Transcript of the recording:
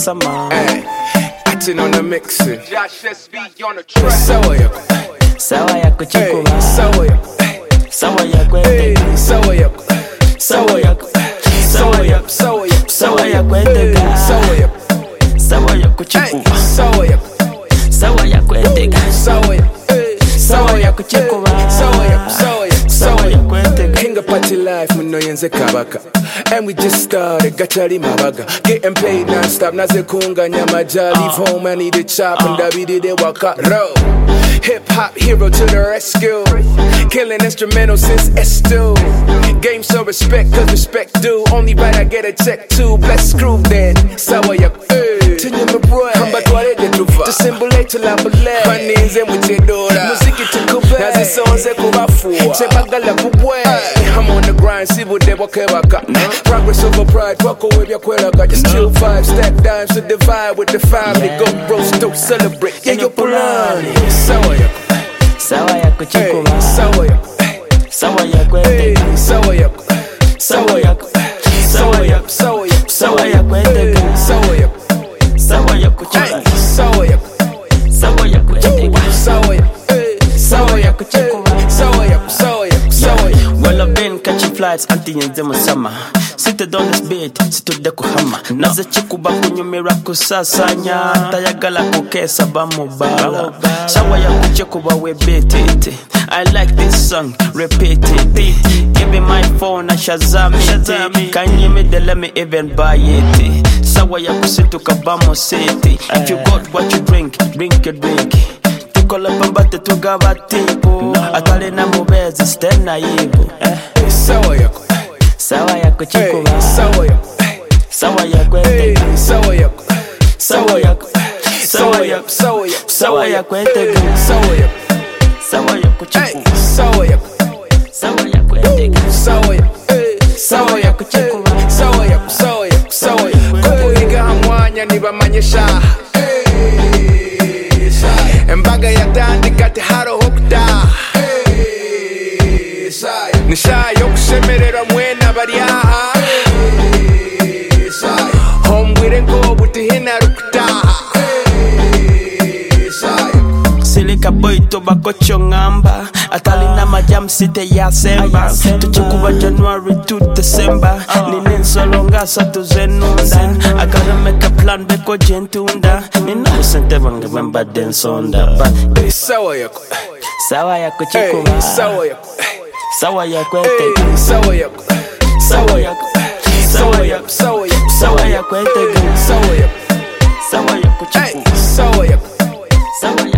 Musama. Hey, acting on the mixing. Josh SB on the track. Sawa yako. Sawa yako chikuba. Sawa yako. Sawa yako etega. Sawa yako. Sawa yako. Sawa yako. Sawa yako. Sawa yako etega. Sawa yako. Sawa yako chikuba. Sawa yako. Sawa yako etega. Sawa yako. Sawa yako chikuba. Sawa yako. Sawa yako. Sawa yako etega. King of party life, muno yenze kabaka. And we just started, gachari mabaga. Getting paid non-stop, naze kunga nyamaja. Leave home, I need a chop, and Davide de waka. Row. Hip-hop hero to the rescue. Killing instrumental since S2. Game so respect, cause respect due. Only right I get a check too. Bless screw then. Sawa yako. Tinye mbroe. Kamba tuare de tuva. To symbolize to la bole. Paninze mutedora. Muziki tukube. Nazi sonze kubafuwa. Chebagala kubwe. I'm on the grind, see what they walk about. Progress over pride, walk away your quella. Just chill five, stack dimes to divide with the family. Go roast, don't celebrate. Yeah, you're pulani. Sawa yako. Sawa yako chikuba. Sawa yako. Sawa yako etega. Sawa yako. Sawa yako. Sawa yako. Sawa yako. Sawa yako etega. Sawa yako. Sawa yako chikuba. Sawa yako. Sawa yako etega. Sawa yako. Sawa yako chikuba. Sawa yako. Sawa yako. Sawa yako. Well, I've been catching flights until yenze musama. Seated on this bed, situde kuhama. Naze chikuba kunyumira kusasanya. Tayagala kukesa bamubala. Sawa yako chikuba we betete. I like this song, repeat it. Give me my phone and Shazam it. Can you me let me even buy it? Sawa yako situka bamo city. If you got what you drink, drink your drink. Tukola pambate tugaba tipo. Atale na mubezi stena yibo. Sawa yako. Sawa yako chikuba. Sawa yako. Sawa yako etega. Sawa yako. Sawa yako. Sawa yako. Sawa yako. Sawa yako etega. Sawa yako. Sawa yako chikuba. Sawa yako. Sawa yako etega. Sawa yako. Sawa yako chikuba. Sawa yako. Sawa yako. Sawa yako. Kuhiga hamwanya nibamanyesha. Embaga yatandika teharo hokta. Nishayo kushemerera mwena bariaha. Hombwire ngo butihina rukta. Silika boy tobacco chongamba. Atali na majam site ya semba. Tuchikuba January to December. Ninin solonga sa tuzenunda. I gotta make a plan beko jentunda. Nina usente vanga wemba den sonda. Sawa yako. Sawa yako chikuba. Sawa yako. Sawa yako etega. Sawa yako. Sawa yako. Sawa yako. Sawa yako. Sawa yako etega. Sawa yako. Sawa yako chikuba. Sawa yako. Sawa